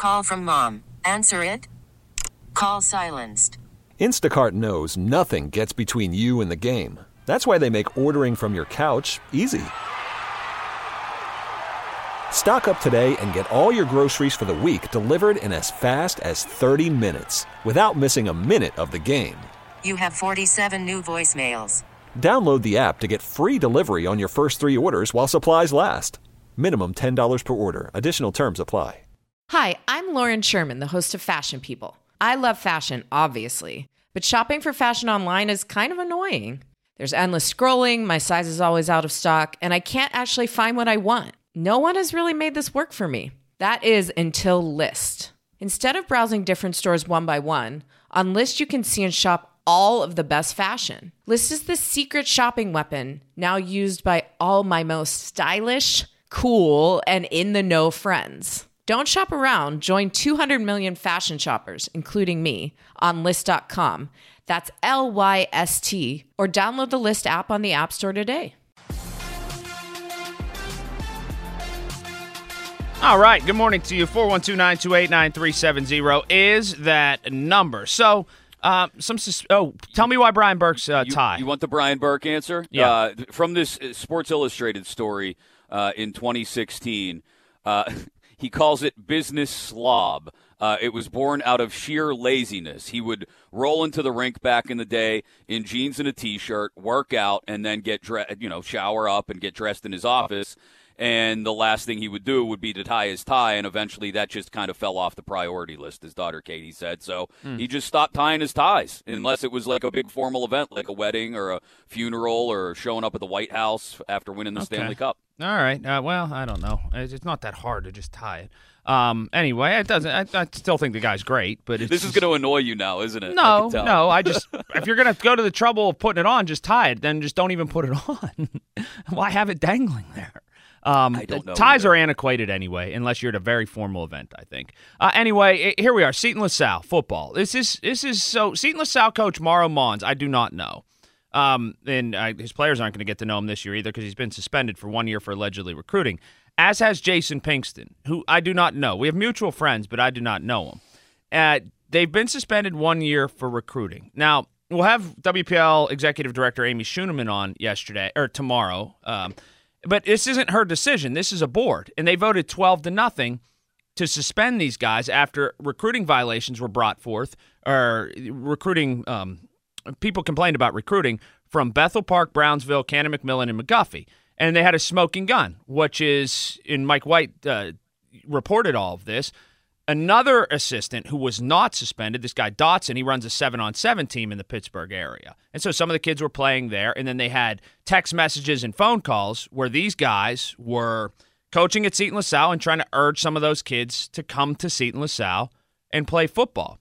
Call from mom. Answer it. Call silenced. Instacart knows nothing gets between you and the game. That's why they make ordering from your couch easy. Stock up today and get all your groceries for the week delivered in as fast as 30 minutes without missing a minute of the game. You have 47 new voicemails. Download the app to get free delivery on your first 3 orders while supplies last. Minimum $10 per order. Additional terms apply. Hi, I'm Lauren Sherman, the host of Fashion People. I love fashion, obviously, but shopping for fashion online is kind of annoying. There's endless scrolling, my size is always out of stock, and I can't actually find what I want. No one has really made this work for me. That is until Lyst. Instead of browsing different stores one by one, on Lyst you can see and shop all of the best fashion. Lyst is the secret shopping weapon now used by all my most stylish, cool, and in-the-know friends. Don't shop around. Join 200 million fashion shoppers, including me, on Lyst.com. That's Lyst, or download the Lyst app on the App Store today. All right, good morning to you. 412-928-9370 is that number. So, tell me why Brian Burke's tie. You want the Brian Burke answer? Yeah. From this Sports Illustrated story in 2016, he calls it business slob. It was born out of sheer laziness. He would roll into the rink back in the day in jeans and a T-shirt, work out, and then shower up and get dressed in his office. And the last thing he would do would be to tie his tie, and eventually that just kind of fell off the priority list, his daughter Katie said. So he just stopped tying his ties, unless it was like a big formal event, like a wedding or a funeral or showing up at the White House after winning the Stanley Cup. All right. Well, I don't know. It's not that hard to just tie it. Anyway, it doesn't. I still think the guy's great, but this is going to annoy you now, isn't it? No. I just if you're going to go to the trouble of putting it on, just tie it. Then just don't even put it on. Why have it dangling there? I don't know. Ties are antiquated anyway, unless you're at a very formal event, I think. Anyway, here we are, Seton LaSalle football. This is so Seton LaSalle coach Mauro Mons, I do not know. And his players aren't going to get to know him this year either because he's been suspended for 1 year for allegedly recruiting, as has Jason Pinkston, who I do not know. We have mutual friends, but I do not know him. They've been suspended 1 year for recruiting. Now, we'll have WPL Executive Director Amy Schooneman on tomorrow. But this isn't her decision. This is a board, and they voted 12-0 to suspend these guys after recruiting violations were brought forth, or recruiting people complained about recruiting from Bethel Park, Brownsville, Cannon McMillan, and McGuffey. And they had a smoking gun, which is, and Mike White reported all of this. Another assistant who was not suspended, this guy Dotson, he runs a 7-on-7 team in the Pittsburgh area. And so some of the kids were playing there, and then they had text messages and phone calls where these guys were coaching at Seton LaSalle and trying to urge some of those kids to come to Seton LaSalle and play football.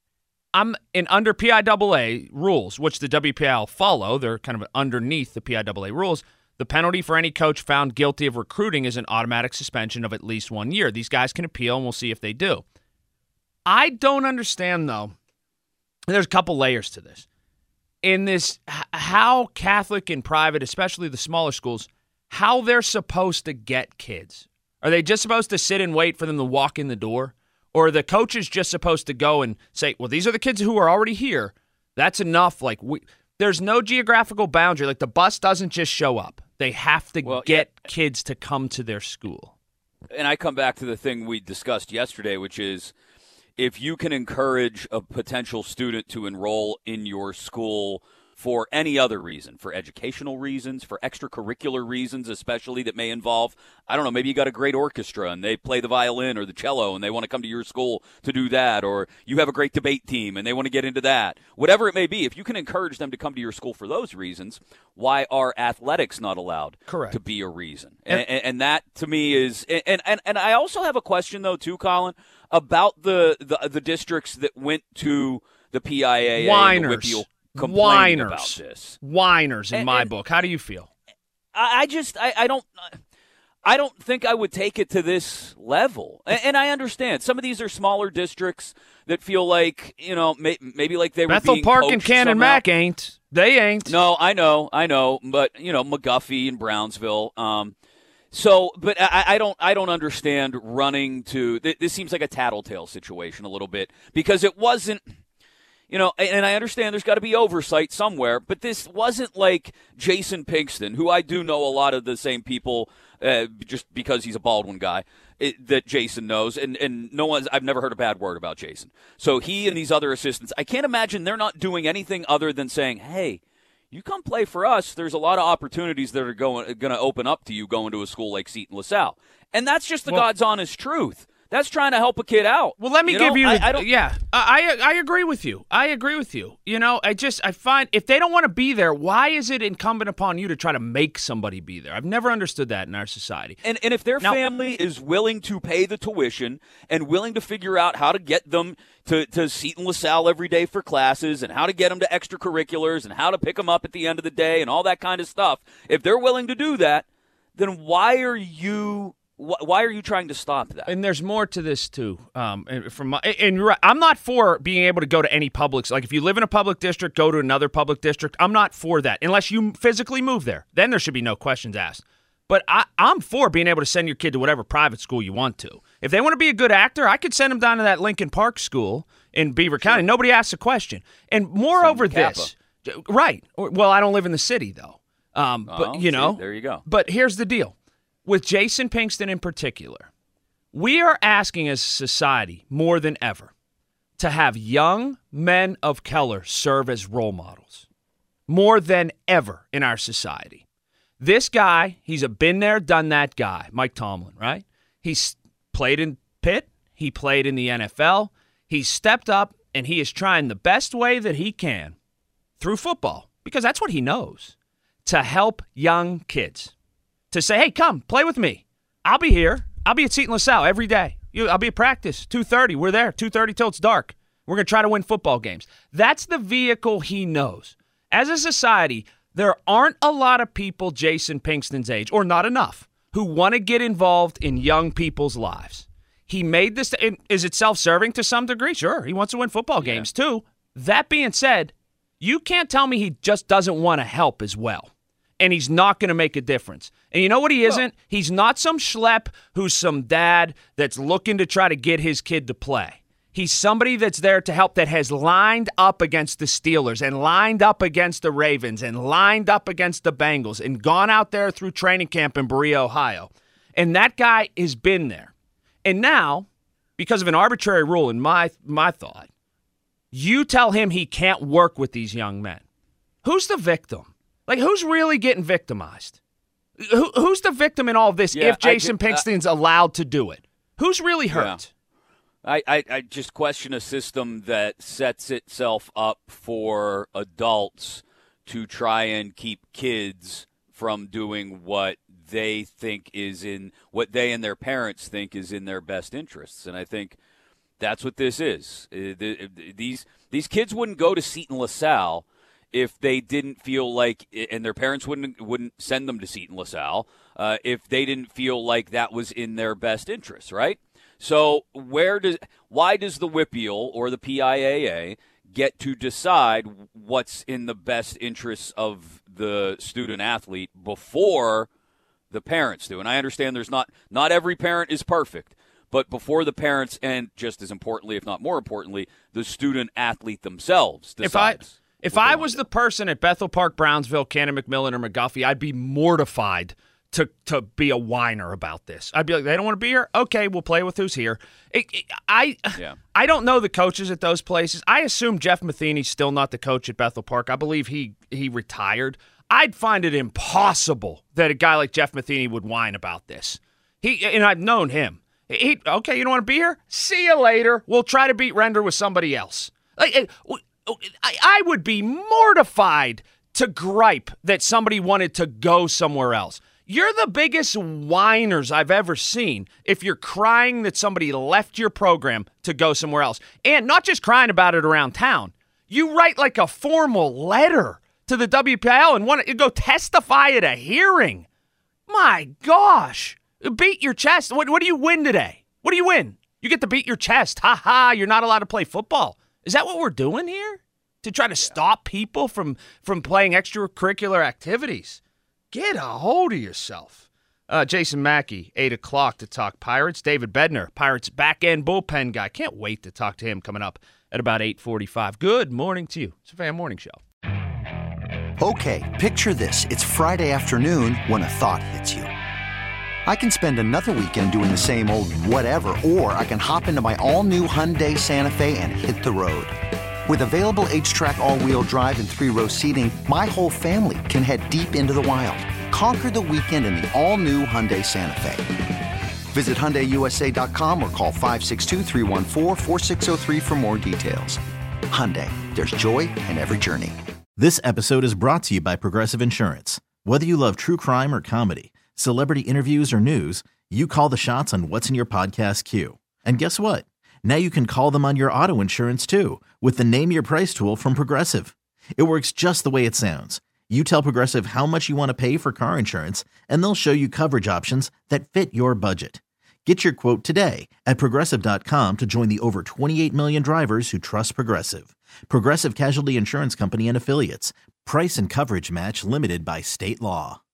Under PIAA rules, which the WPL follow, they're kind of underneath the PIAA rules, the penalty for any coach found guilty of recruiting is an automatic suspension of at least 1 year. These guys can appeal, and we'll see if they do. I don't understand, though. There's a couple layers to this. In this, how Catholic and private, especially the smaller schools, how they're supposed to get kids. Are they just supposed to sit and wait for them to walk in the door? Or are the coaches just supposed to go and say, well, these are the kids who are already here. That's enough. There's no geographical boundary. Like, the bus doesn't just show up. They have to get kids to come to their school. And I come back to the thing we discussed yesterday, which is if you can encourage a potential student to enroll in your school for any other reason, for educational reasons, for extracurricular reasons, especially that may involve, I don't know, maybe you got a great orchestra and they play the violin or the cello and they want to come to your school to do that, or you have a great debate team and they want to get into that. Whatever it may be, if you can encourage them to come to your school for those reasons, why are athletics not allowed to be a reason? And that, to me, is – and I also have a question, though, too, Colin, about the districts that went to the PIAA. Whiners. Complaining about this. Whiners in my book. How do you feel? I don't think I would take it to this level. And I understand. Some of these are smaller districts that feel like, maybe like they were Bethel being Park poached and Cannon somehow. Mac ain't. They ain't. No, I know. But, McGuffey and Brownsville, So, but I don't understand running to. This seems like a tattletale situation a little bit because it wasn't. And I understand there's got to be oversight somewhere, but this wasn't like Jason Pinkston, who I do know a lot of the same people just because he's a Baldwin guy that Jason knows, and I've never heard a bad word about Jason. So he and these other assistants, I can't imagine they're not doing anything other than saying, hey, you come play for us, there's a lot of opportunities that are going to open up to you going to a school like Seton LaSalle. And that's just the God's honest truth. That's trying to help a kid out. Well, let me give you. I agree with you. I agree with you. I find if they don't want to be there, why is it incumbent upon you to try to make somebody be there? I've never understood that in our society. And if their family is willing to pay the tuition and willing to figure out how to get them to Seton LaSalle every day for classes and how to get them to extracurriculars and how to pick them up at the end of the day and all that kind of stuff, if they're willing to do that, then why are you trying to stop that? And there's more to this too. And you're right. I'm not for being able to go to any publics. Like if you live in a public district, go to another public district. I'm not for that unless you physically move there. Then there should be no questions asked. But I'm for being able to send your kid to whatever private school you want to. If they want to be a good actor, I could send them down to that Lincoln Park school in Beaver County. Nobody asks a question. And moreover, this, right? Well, I don't live in the city though. But there you go. But here's the deal. With Jason Pinkston in particular, we are asking as a society more than ever to have young men of color serve as role models. More than ever in our society. This guy, he's a been there, done that guy, Mike Tomlin, right? He's played in Pitt. He played in the NFL. He's stepped up, and he is trying the best way that he can through football, because that's what he knows, to help young kids. To say, hey, come, play with me. I'll be here. I'll be at Seton LaSalle every day. I'll be at practice, 2:30. We're there, 2:30 till it's dark. We're going to try to win football games. That's the vehicle he knows. As a society, there aren't a lot of people Jason Pinkston's age, or not enough, who want to get involved in young people's lives. He made this. Is it self-serving to some degree? Sure. He wants to win football games, too. That being said, you can't tell me he just doesn't want to help as well. And he's not going to make a difference. And you know what he isn't? He's not some schlep who's some dad that's looking to try to get his kid to play. He's somebody that's there to help, that has lined up against the Steelers and lined up against the Ravens and lined up against the Bengals and gone out there through training camp in Berea, Ohio. And that guy has been there. And now, because of an arbitrary rule in my thought, you tell him he can't work with these young men. Who's the victim? Like, who's really getting victimized? Who's the victim in all of this if Jason Pinkston's allowed to do it? Who's really hurt? Yeah. I just question a system that sets itself up for adults to try and keep kids from doing what they think is what they and their parents think is in their best interests. And I think that's what this is. These kids wouldn't go to Seton LaSalle if they didn't feel like, and their parents wouldn't send them to Seton LaSalle if they didn't feel like that was in their best interest, right? So why does the WPIAL or the PIAA get to decide what's in the best interests of the student athlete before the parents do? And I understand there's not every parent is perfect, but before the parents, and just as importantly, if not more importantly, the student athlete themselves decides. If I was the person at Bethel Park, Brownsville, Cannon McMillan, or McGuffey, I'd be mortified to be a whiner about this. I'd be like, they don't want to be here? Okay, we'll play with who's here. I don't know the coaches at those places. I assume Jeff Matheny's still not the coach at Bethel Park. I believe he retired. I'd find it impossible that a guy like Jeff Matheny would whine about this. And I've known him. Okay, you don't want to be here? See you later. We'll try to beat Render with somebody else. I would be mortified to gripe that somebody wanted to go somewhere else. You're the biggest whiners I've ever seen if you're crying that somebody left your program to go somewhere else. And not just crying about it around town. You write like a formal letter to the WPIAL and want to go testify at a hearing. My gosh. Beat your chest. What do you win today? What do you win? You get to beat your chest. Ha ha, you're not allowed to play football. Is that what we're doing here? To try to stop people from playing extracurricular activities? Get a hold of yourself. Jason Mackey, 8 o'clock to talk Pirates. David Bednar, Pirates back-end bullpen guy. Can't wait to talk to him coming up at about 8:45. Good morning to you. It's a Fan Morning Show. Okay, picture this. It's Friday afternoon when a thought hits you. I can spend another weekend doing the same old whatever, or I can hop into my all-new Hyundai Santa Fe and hit the road. With available H-Track all-wheel drive and 3-row seating, my whole family can head deep into the wild. Conquer the weekend in the all-new Hyundai Santa Fe. Visit HyundaiUSA.com or call 562-314-4603 for more details. Hyundai, there's joy in every journey. This episode is brought to you by Progressive Insurance. Whether you love true crime or comedy, celebrity interviews or news, you call the shots on what's in your podcast queue. And guess what? Now you can call them on your auto insurance too with the Name Your Price tool from Progressive. It works just the way it sounds. You tell Progressive how much you want to pay for car insurance, and they'll show you coverage options that fit your budget. Get your quote today at Progressive.com to join the over 28 million drivers who trust Progressive. Progressive Casualty Insurance Company and Affiliates. Price and coverage match limited by state law.